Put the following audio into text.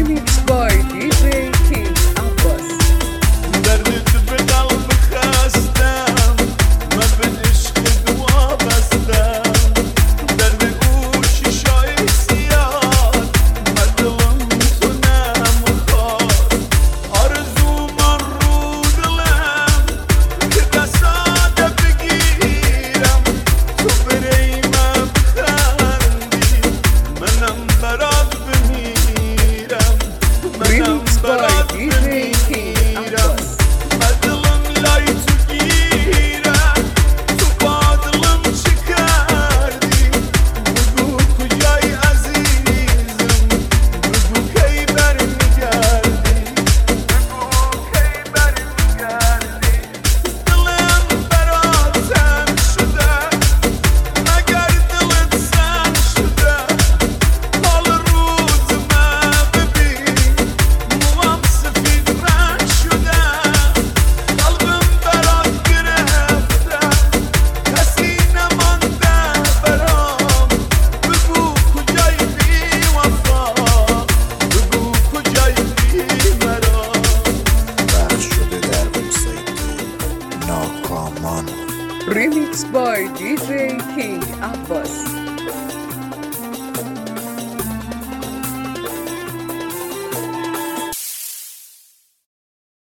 Remix by DJ King Abbas. دردت به قلب خستم، من به عشقت وابستم. درد او شیشای سیاه، من دلم تو نمیخواد. آرزو من رو دلم که دستات بگیرم، تو برای من بخندی، منم برات بمیرم. Remix by DJ King Abbas. بدلم لای تو گیرم، تو بادلم چی کردی؟ بگو کجای عزیزم، بگو کی برمیگردی، بگو کی برمیگردی. دلم برات تنگ شده، مگر دلت سنگ شده؟ حال روز من ببین، موام سفید رنگ شده. قلبم برات گرفته، کسی نمانده برام. بگو کجای بی وفا، بگو کجای بی مرام. پخش شده در وبسایت ناکامان. Remix by DJ King Abbas.